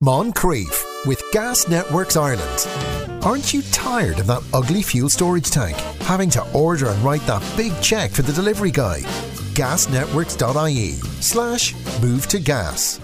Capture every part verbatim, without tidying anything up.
Moncrief with Gas Networks Ireland. Aren't you tired of that ugly fuel storage tank? Having to order and write that big check for the delivery guy? gasnetworks.ie slash move to gas.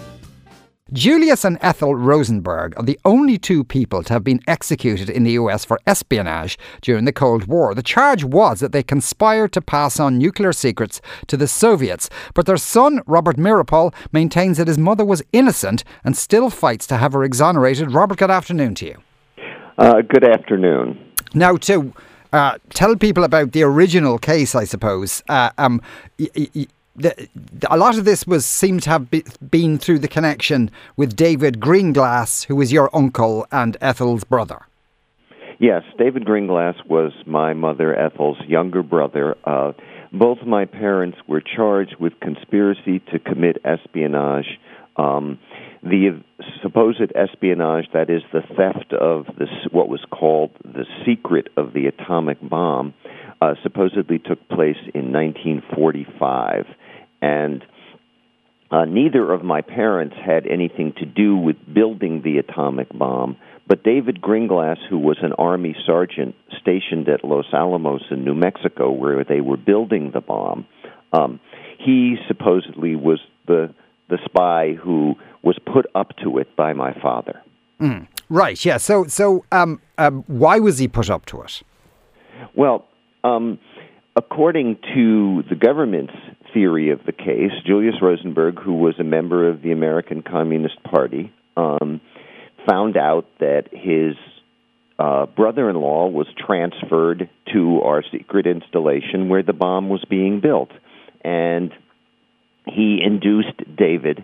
Julius and Ethel Rosenberg are the only two people to have been executed in the U S for espionage during the Cold War. The charge was that they conspired to pass on nuclear secrets to the Soviets, but their son, Robert Mirapol, maintains that his mother was innocent and still fights to have her exonerated. Robert, good afternoon to you. Uh, good afternoon. Now, to uh, tell people about the original case, I suppose, uh, um, y- y- The, a lot of this was seemed to have be, been through the connection with David Greenglass, who was your uncle and Ethel's brother. Yes, David Greenglass was my mother Ethel's younger brother. Uh, both my parents were charged with conspiracy to commit espionage. Um, the supposed espionage, that is the theft of this, what was called the secret of the atomic bomb, uh, supposedly took place in nineteen forty-five. And uh, neither of my parents had anything to do with building the atomic bomb, but David Greenglass, who was an Army sergeant stationed at Los Alamos in New Mexico, where they were building the bomb, um, he supposedly was the the spy who was put up to it by my father. Mm, right, yeah. So, so um, um, why was he put up to it? Well, um, according to the government's theory of the case, Julius Rosenberg, who was a member of the American Communist Party, um, found out that his uh, brother-in-law was transferred to our secret installation where the bomb was being built. And he induced David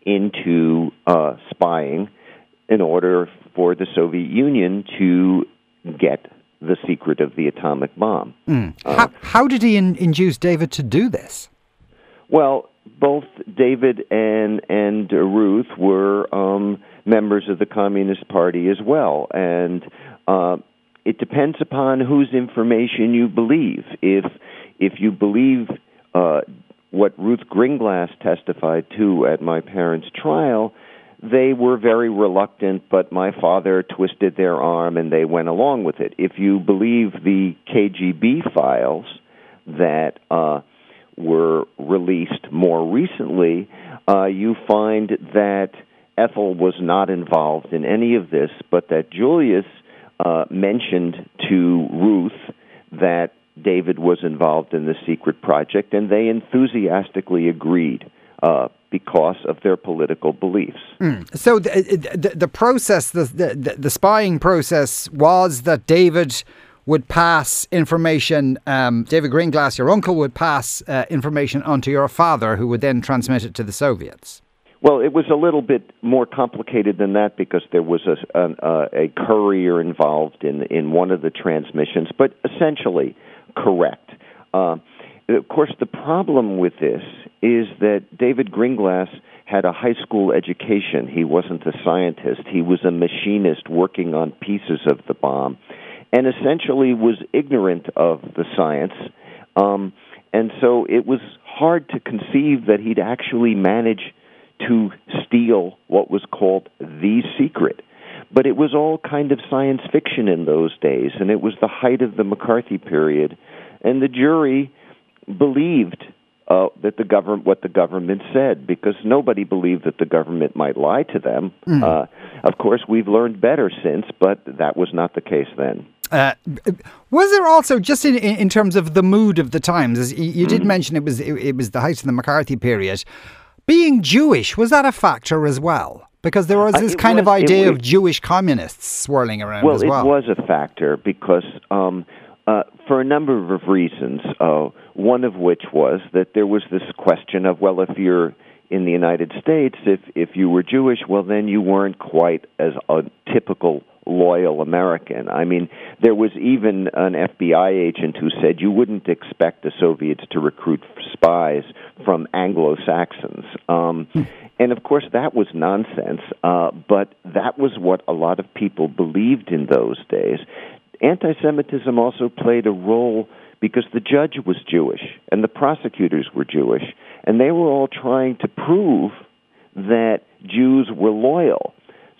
into uh, spying in order for the Soviet Union to get the secret of the atomic bomb. Mm. Uh, how, how did he in, induce David to do this? Well, both David and and Ruth were um, members of the Communist Party as well, and uh, it depends upon whose information you believe. If if you believe uh, what Ruth Greenglass testified to at my parents' trial, they were very reluctant, but my father twisted their arm and they went along with it. If you believe the K G B files that uh, were released more recently, uh, you find that Ethel was not involved in any of this, but that Julius uh, mentioned to Ruth that David was involved in the secret project, and they enthusiastically agreed uh, because of their political beliefs. Mm. So the, the, the process, the, the, the spying process was that David would pass information, um, David Greenglass, your uncle, would pass uh, information onto your father, who would then transmit it to the Soviets. Well, it was a little bit more complicated than that because there was a, an, uh, a courier involved in, in one of the transmissions, but essentially correct. Uh, of course, the problem with this is that David Greenglass had a high school education. He wasn't a scientist. He was a machinist working on pieces of the bomb, and essentially was ignorant of the science. Um, and so it was hard to conceive that he'd actually manage to steal what was called the secret. But it was all kind of science fiction in those days, and it was the height of the McCarthy period. And the jury believed uh, that the government, what the government said, because nobody believed that the government might lie to them. Mm. Uh, of course, we've learned better since, but that was not the case then. Uh, was there also, just in in terms of the mood of the times, as you, you did mm-hmm. mention it was it, it was the height of the McCarthy period, being Jewish, was that a factor as well? Because there was this uh, kind was, of idea it, of Jewish communists swirling around well, as well. Well, it was a factor because um, uh, for a number of reasons, uh, one of which was that there was this question of, well, if you're in the United States, if, if you were Jewish, well, then you weren't quite as a typical loyal American. I mean, there was even an F B I agent who said you wouldn't expect the Soviets to recruit spies from Anglo-Saxons. Um, hmm. And, of course, that was nonsense, uh, but that was what a lot of people believed in those days. Anti-Semitism also played a role because the judge was Jewish and the prosecutors were Jewish, and they were all trying to prove that Jews were loyal.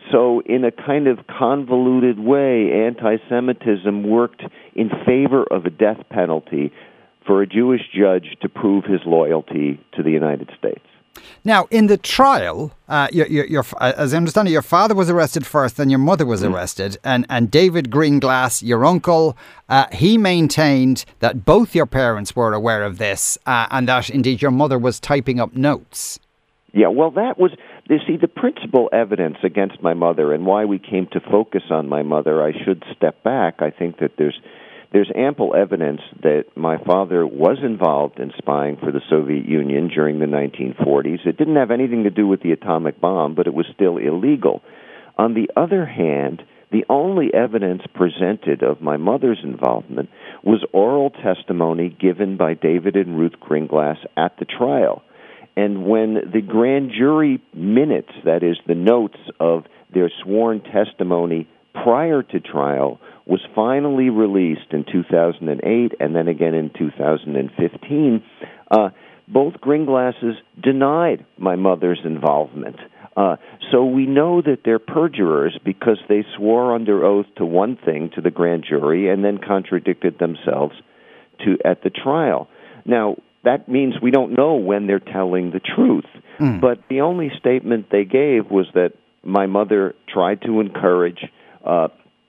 So in a kind of convoluted way, anti-Semitism worked in favor of a death penalty for a Jewish judge to prove his loyalty to the United States. Now, in the trial, uh, your, your, your, as I understand it, your father was arrested first, then your mother was mm-hmm. arrested, and, and David Greenglass, your uncle, uh, he maintained that both your parents were aware of this, uh, and that indeed your mother was typing up notes. Yeah, well, that was, you see, the principal evidence against my mother, and why we came to focus on my mother. I should step back. I think that there's There's ample evidence that my father was involved in spying for the Soviet Union during the nineteen forties. It didn't have anything to do with the atomic bomb, but it was still illegal. On the other hand, the only evidence presented of my mother's involvement was oral testimony given by David and Ruth Greenglass at the trial. And when the grand jury minutes, that is, the notes of their sworn testimony prior to trial, was finally released in two thousand eight and then again in two thousand fifteen, uh, both Greenglasses denied my mother's involvement. Uh, so we know that they're perjurers because they swore under oath to one thing to the grand jury and then contradicted themselves to at the trial. Now, that means we don't know when they're telling the truth. Mm. But the only statement they gave was that my mother tried to encourage uh,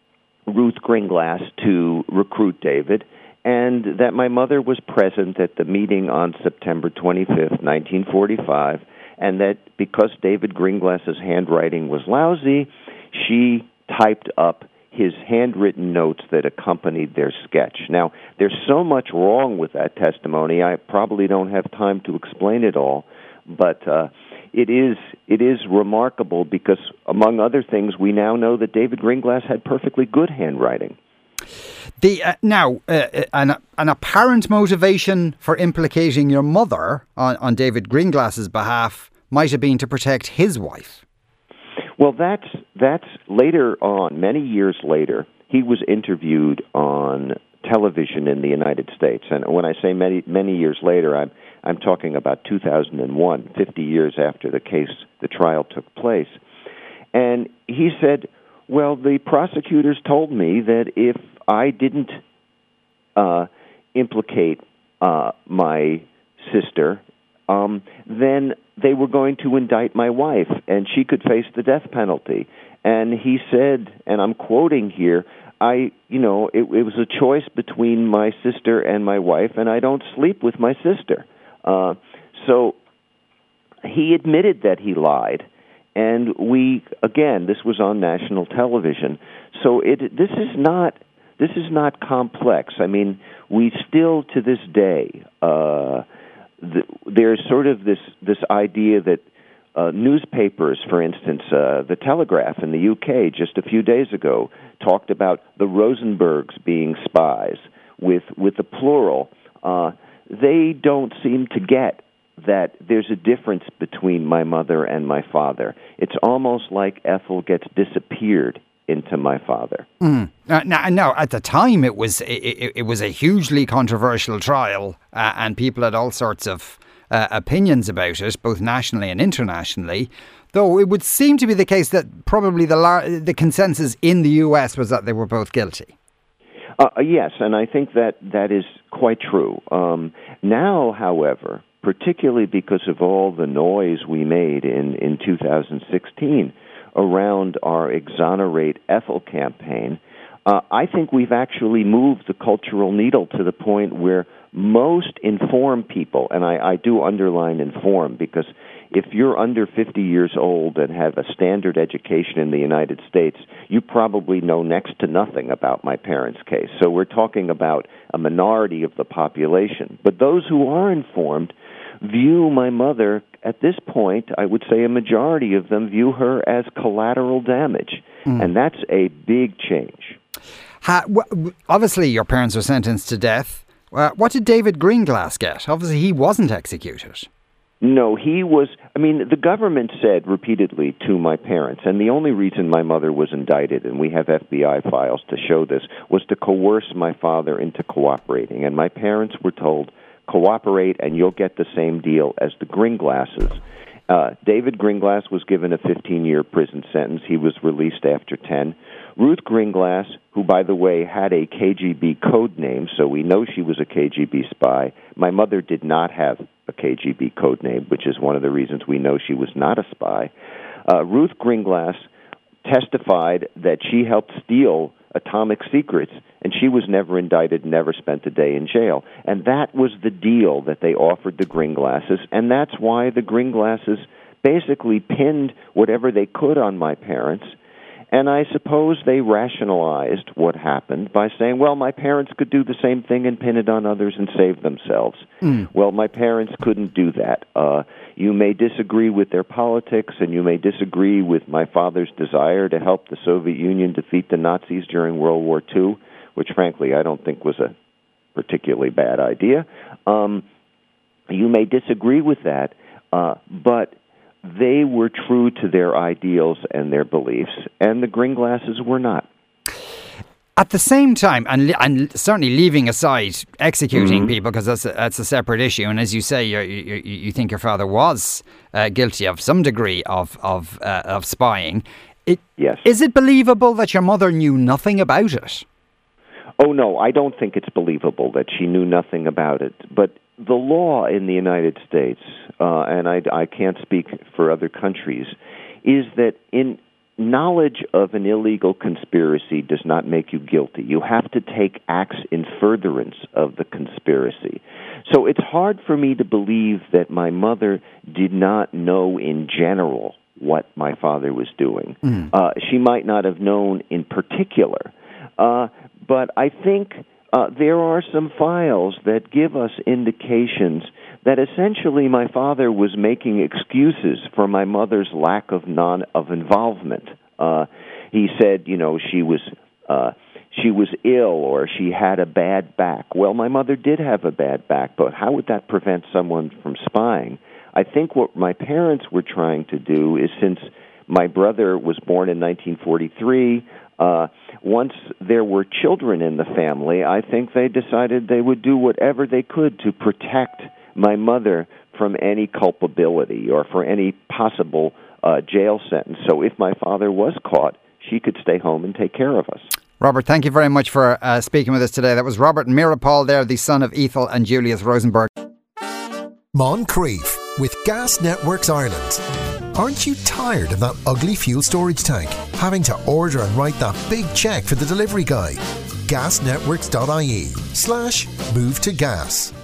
Ruth Greenglass to recruit David, and that my mother was present at the meeting on September twenty-fifth, nineteen forty-five, and that because David Greenglass's handwriting was lousy, she typed up his handwritten notes that accompanied their sketch. Now, there's so much wrong with that testimony, I probably don't have time to explain it all, but uh, it is it is remarkable because, among other things, we now know that David Greenglass had perfectly good handwriting. The uh, now uh, an an apparent motivation for implicating your mother on, on David Greenglass's behalf might have been to protect his wife. Well, that's that's later on, many years later, he was interviewed on television in the United States, and when I say many many years later, I'm I'm talking about two thousand one, fifty years after the case, the trial took place. And he said, well, the prosecutors told me that if I didn't uh, implicate uh, my sister, um, then they were going to indict my wife, and she could face the death penalty. And he said, and I'm quoting here, I, you know, it, it was a choice between my sister and my wife, and I don't sleep with my sister. Uh, so he admitted that he lied, and we, again, this was on national television. So it this is not this is not complex. I mean, we still to this day uh, the, there's sort of this this idea that uh, newspapers, for instance, uh, the Telegraph in the U K just a few days ago talked about the Rosenbergs being spies with with the plural. Uh, They don't seem to get that there's a difference between my mother and my father. It's almost like Ethel gets disappeared into my father. Mm. Uh, now, now, at the time, it was it, it was a hugely controversial trial, uh, and people had all sorts of uh, opinions about it, both nationally and internationally. Though it would seem to be the case that probably the lar- the consensus in the U S was that they were both guilty. Uh, yes, and I think that that is quite true. Um, now, however, particularly because of all the noise we made in, in two thousand sixteen around our Exonerate Ethel campaign, uh, I think we've actually moved the cultural needle to the point where most informed people, and I, I do underline informed, because if you're under fifty years old and have a standard education in the United States, you probably know next to nothing about my parents' case. So we're talking about a minority of the population. But those who are informed view my mother, at this point, I would say a majority of them view her as collateral damage. Mm. And that's a big change. Ha, w- obviously, your parents were sentenced to death. Uh, what did David Greenglass get? Obviously, he wasn't executed. No, he was, I mean, the government said repeatedly to my parents, and the only reason my mother was indicted, and we have F B I files to show this, was to coerce my father into cooperating. And my parents were told, cooperate and you'll get the same deal as the Greenglasses. Uh, David Greenglass was given a fifteen-year prison sentence. He was released after ten. Ruth Greenglass, who, by the way, had a K G B code name, so we know she was a K G B spy. My mother did not have a K G B code name, which is one of the reasons we know she was not a spy. Uh, Ruth Greenglass testified that she helped steal atomic secrets, and she was never indicted, never spent a day in jail. And that was the deal that they offered the Greenglasses, and that's why the Greenglasses basically pinned whatever they could on my parents. And I suppose they rationalized what happened by saying, well, my parents could do the same thing and pin it on others and save themselves. Mm. Well, my parents couldn't do that. Uh, you may disagree with their politics, and you may disagree with my father's desire to help the Soviet Union defeat the Nazis during World War Two, which, frankly, I don't think was a particularly bad idea. Um, you may disagree with that, uh, but they were true to their ideals and their beliefs, and the Greenglasses were not. At the same time, and, and certainly leaving aside executing mm-hmm. people, because that's a, that's a separate issue, and as you say, you you, you think your father was uh, guilty of some degree of of, uh, of spying. It, yes. Is it believable that your mother knew nothing about it? Oh, no, I don't think it's believable that she knew nothing about it. But the law in the United States, uh, and I, I can't speak for other countries, is that in knowledge of an illegal conspiracy does not make you guilty. You have to take acts in furtherance of the conspiracy. So it's hard for me to believe that my mother did not know in general what my father was doing. Mm. Uh, she might not have known in particular. Uh, but I think uh, there are some files that give us indications that essentially my father was making excuses for my mother's lack of non of involvement. Uh, he said, you know, she was uh, she was ill or she had a bad back. Well, my mother did have a bad back, but how would that prevent someone from spying? I think what my parents were trying to do is, since my brother was born in nineteen forty-three, uh, once there were children in the family, I think they decided they would do whatever they could to protect my mother from any culpability or for any possible uh, jail sentence. So if my father was caught, she could stay home and take care of us. Robert, thank you very much for uh, speaking with us today. That was Robert Meeropol there, the son of Ethel and Julius Rosenberg. Moncrief with Gas Networks Ireland. Aren't you tired of that ugly fuel storage tank? Having to order and write that big check for the delivery guy? gasnetworks.ie slash move to gas.